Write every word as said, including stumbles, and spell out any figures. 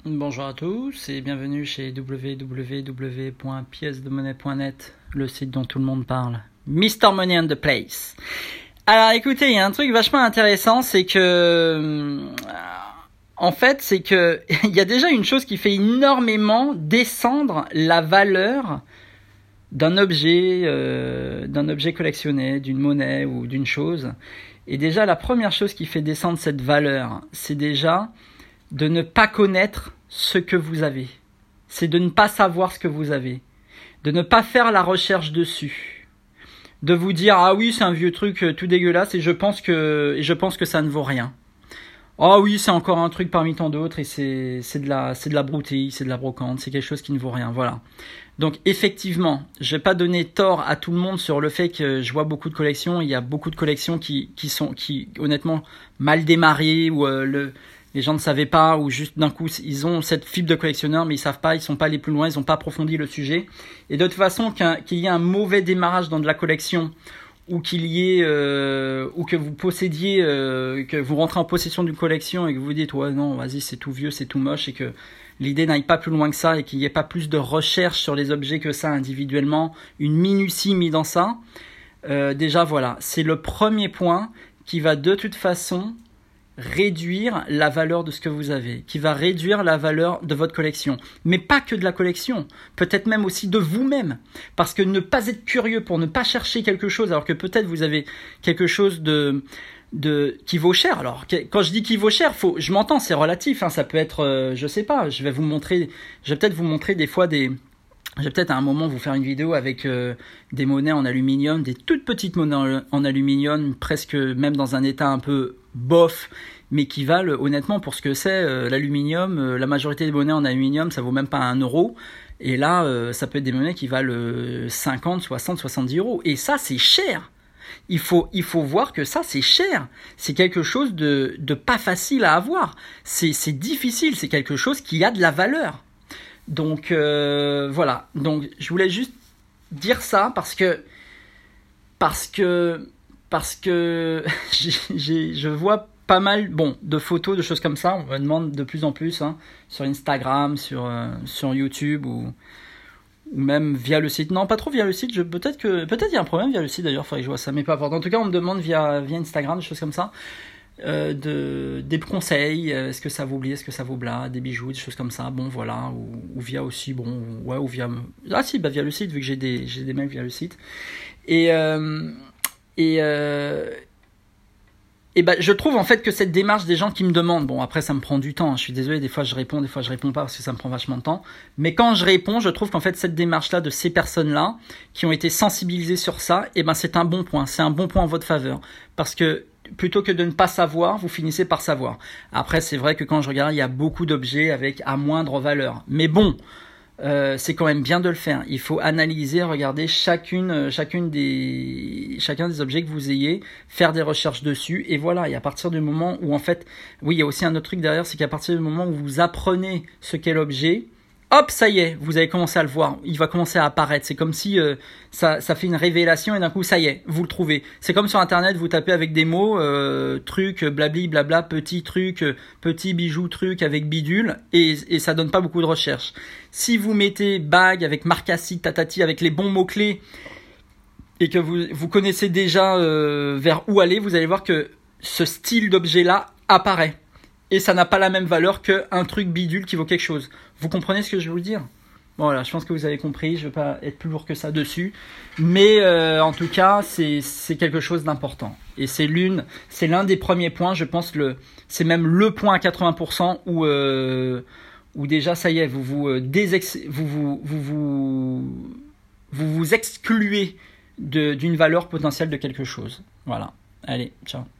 Bonjour à tous et bienvenue chez w w w point pièces de monnaie point net, le site dont tout le monde parle. mister Money and the Place. Alors écoutez, il y a un truc vachement intéressant, c'est que euh, en fait, c'est que il y a déjà une chose qui fait énormément descendre la valeur d'un objet, euh, d'un objet collectionné, d'une monnaie ou d'une chose. Et déjà, la première chose qui fait descendre cette valeur, c'est déjà de ne pas connaître ce que vous avez. C'est de ne pas savoir ce que vous avez. De ne pas faire la recherche dessus. De vous dire, ah oui, c'est un vieux truc tout dégueulasse et je pense que, et je pense que ça ne vaut rien. Ah oui, c'est encore un truc parmi tant d'autres et c'est, c'est de la, c'est de la broutille, c'est de la brocante, c'est quelque chose qui ne vaut rien, voilà. Donc effectivement, je vais pas donner tort à tout le monde sur le fait que je vois beaucoup de collections, il y a beaucoup de collections qui, qui sont, qui, honnêtement, mal démarrées ou euh, le, les gens ne savaient pas ou juste d'un coup, ils ont cette fibre de collectionneur mais ils savent pas, ils sont pas allés plus loin, ils ont pas approfondi le sujet. Et de toute façon, qu'un, qu'il y ait un mauvais démarrage dans de la collection ou qu'il y ait euh, ou que vous possédiez euh, que vous rentrez en possession d'une collection et que vous vous dites ouais non vas-y c'est tout vieux, c'est tout moche et que l'idée n'aille pas plus loin que ça et qu'il n'y ait pas plus de recherche sur les objets que ça individuellement, une minutie mise dans ça, euh, déjà voilà, c'est le premier point qui va de toute façon réduire la valeur de ce que vous avez, qui va réduire la valeur de votre collection. Mais pas que de la collection, peut-être même aussi de vous-même. Parce que ne pas être curieux pour ne pas chercher quelque chose, alors que peut-être vous avez quelque chose de, de qui vaut cher. Alors, quand je dis qui vaut cher, faut, je m'entends, c'est relatif, hein, ça peut être, euh, je sais pas, je vais vous montrer, je vais peut-être vous montrer des fois des... Je vais peut-être à un moment vous faire une vidéo avec euh, des monnaies en aluminium, des toutes petites monnaies en, en aluminium, presque même dans un état un peu bof, mais qui valent honnêtement pour ce que c'est euh, l'aluminium. Euh, la majorité des monnaies en aluminium, ça vaut même pas un euro. Et là, euh, ça peut être des monnaies qui valent euh, cinquante, soixante, soixante-dix euros. Et ça, c'est cher. Il faut, il faut voir que ça, c'est cher. C'est quelque chose de, de pas facile à avoir. C'est, c'est difficile. C'est quelque chose qui a de la valeur. Donc euh, voilà, donc je voulais juste dire ça parce que parce que parce que j'ai, j'ai, je vois pas mal bon de photos de choses comme ça. On me demande de plus en plus hein, sur Instagram, sur euh, sur YouTube ou ou même via le site. Non, pas trop via le site. Je peut-être que peut-être il y a un problème via le site d'ailleurs. Faudrait que je vois ça, mais pas important. En tout cas, on me demande via via Instagram des choses comme ça. Euh, de, des conseils, euh, est-ce que ça vaut oublier, est-ce que ça vaut bla, des bijoux, des choses comme ça, bon voilà, ou, ou via aussi, bon, ouais, ou via, ah si, bah via le site, vu que j'ai des, j'ai des mails via le site, et, euh, et, euh, et bah je trouve en fait que cette démarche des gens qui me demandent, bon après ça me prend du temps, hein, je suis désolé, des fois je réponds, des fois je réponds pas parce que ça me prend vachement de temps, mais quand je réponds, je trouve qu'en fait cette démarche-là de ces personnes-là, qui ont été sensibilisées sur ça, et ben c'est un bon point, c'est un bon point en votre faveur, parce que plutôt que de ne pas savoir, vous finissez par savoir. Après, c'est vrai que quand je regarde, il y a beaucoup d'objets avec à moindre valeur. Mais bon, euh, c'est quand même bien de le faire. Il faut analyser, regarder chacune, chacune des, chacun des objets que vous ayez, faire des recherches dessus. Et voilà, et à partir du moment où, en fait, oui, il y a aussi un autre truc derrière, c'est qu'à partir du moment où vous apprenez ce qu'est l'objet, hop, ça y est, vous avez commencé à le voir. Il va commencer à apparaître. C'est comme si euh, ça, ça fait une révélation et d'un coup, ça y est, vous le trouvez. C'est comme sur Internet, vous tapez avec des mots, euh, truc, blabli, blabla, petit truc, euh, petit bijou, truc avec bidule, et, et ça donne pas beaucoup de recherche. Si vous mettez bague avec marcassi, tatati, avec les bons mots-clés, et que vous, vous connaissez déjà euh, vers où aller, vous allez voir que ce style d'objet-là apparaît. Et ça n'a pas la même valeur qu'un truc bidule qui vaut quelque chose. Vous comprenez ce que je veux vous dire ? Bon, voilà, je pense que vous avez compris. Je ne vais pas être plus lourd que ça dessus. Mais euh, en tout cas, c'est, c'est quelque chose d'important. Et c'est, l'une, c'est l'un des premiers points, je pense, le, c'est même le point à quatre-vingts pour cent où, euh, où déjà, ça y est, vous vous, euh, désex, vous, vous, vous, vous, vous, vous excluez de, d'une valeur potentielle de quelque chose. Voilà. Allez, ciao.